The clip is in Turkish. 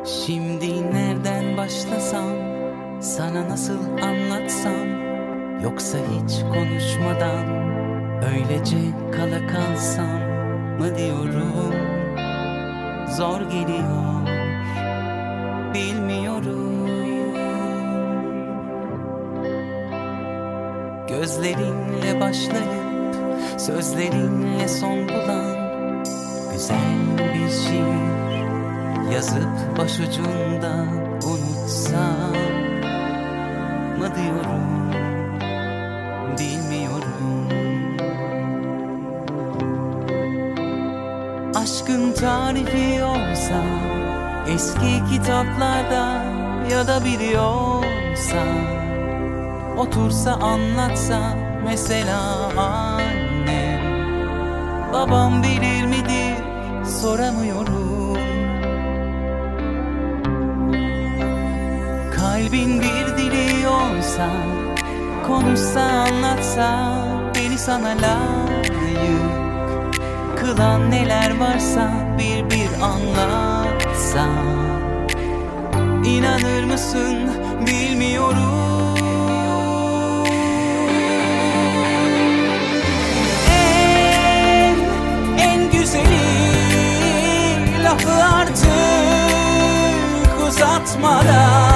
Şimdi nereden başlasam, sana nasıl anlatsam, yoksa hiç konuşmadan öylece kala kalsam mı diyorum. Zor geliyor, bilmiyorum. Gözlerinle başlayıp sözlerinle son bulan güzel bir şiir yazıp başucunda unutsam mı diyorum, bilmiyorum. Aşkın tarifi olsa eski kitaplarda ya da biliyorsa, otursa anlatsa mesela annem, babam bilir midir soramıyorum. Kalbin bir dili olsa, konuşsa anlatsa, beni sana layık kılan neler varsa bir bir anlatsa, İnanır mısın bilmiyorum. En güzeli lafı artık uzatmadan